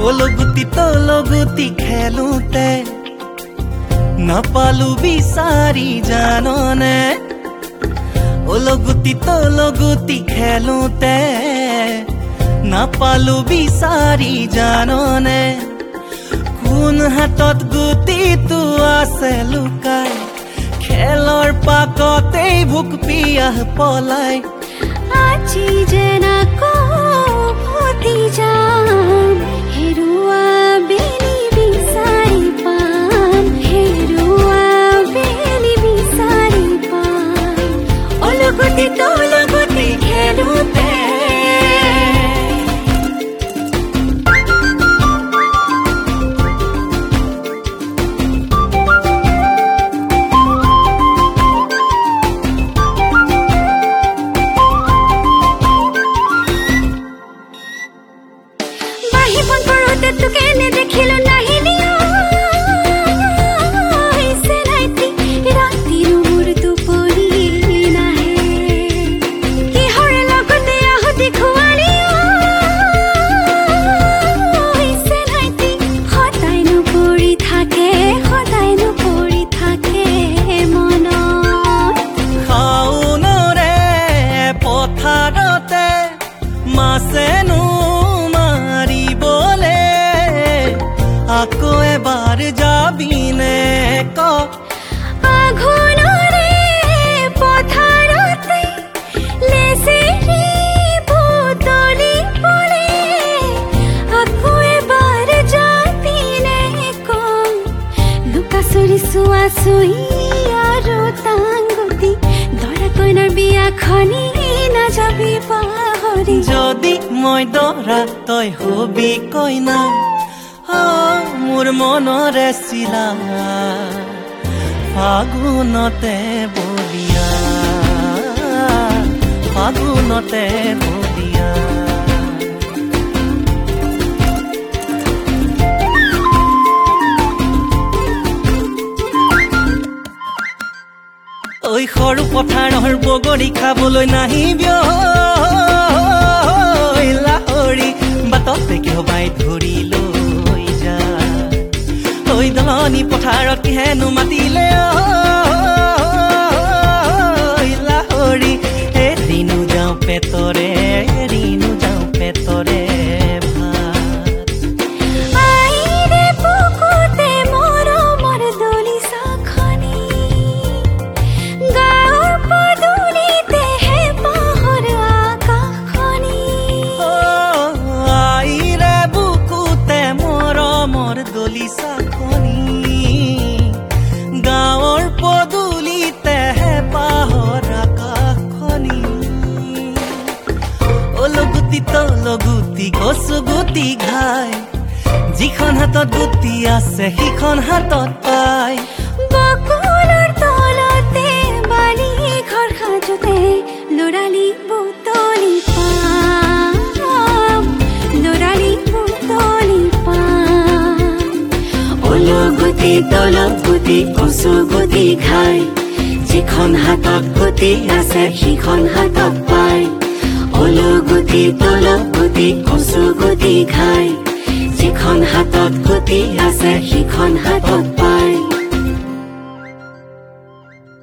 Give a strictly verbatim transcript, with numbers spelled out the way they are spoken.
ওলগুটি তলগুটি খেলোতে নাপালো বিচাৰি জাননে ওলগুটি তলগুটি খেলোতে নাপালো বিচাৰি জাননে কোন হাতত গুটিটো আছে লুকাই খেলৰ পাকতেই ভোক পিয়াহ পলাই আজি যেনাকো ভতি যাম হেৰুৱা বেলি বিচাৰি পাম হেৰুৱা বেলি বিচাৰি পাম ওলগুটি তলগুটি খেলোতে বাহিবন পৰতে তোকে নে দেখিলো নাহিলিও ইছে নাইতি ৰাতিৰ মোৰ দুপৰি নাহে কি হৰে লগতে আহতি খুৱালিও ইছে নাইতি সদায় নপৰি থাকে সদায় নপৰি থাকে মনত খাওনৰে পথাৰতে মাছেনো আকৌ এবাৰ যাবিনে ক আঘোণৰে পথাৰতে লেচেৰি বুটলি পৰে আকৌ এবাৰ যাবিনে ক লুকাচুৰি চোৱা চুই আৰু টাংগুটি দৰা কইনাৰ বিয়াখনি নাযাবি পাহৰি যদি মই দৰা তই হবি কইনা মোৰ মনৰে চিলা ফাগুনতে বলিয়া ফাগুনতে বলিয়া ঐ সৰু পথাৰৰ বগৰী খাবলৈ নাহিবিও লাহৰি বাটতে কিয় বাই ধৰিলো ঐ দলনি পথাৰত কিহেনো মাতিলে লাহৰি এদিনো যাওঁ পেটৰে এদিনো যাওঁ পেটৰে গাঁৱৰ পদূলিতে পাহৰ আকাশখনি ওলগুটি তলগুটি কচু গুটি ঘাই যিখন হাতত গুটি আছে সিখন হাতত পাই বকুলৰ তলতে বালি ঘৰ সাজোতে লৰালি বুটলি পাম লৰালি বুটলি পাম ওলগুটি তলগুটি কচু গুটি খাই যিখন হাতত গুটি আছে সিখন হাতত পাই ওলগুটি তলগুটি কচু গুটি খাই যিখন হাতত গুটি আছে সিখন হাতত পাই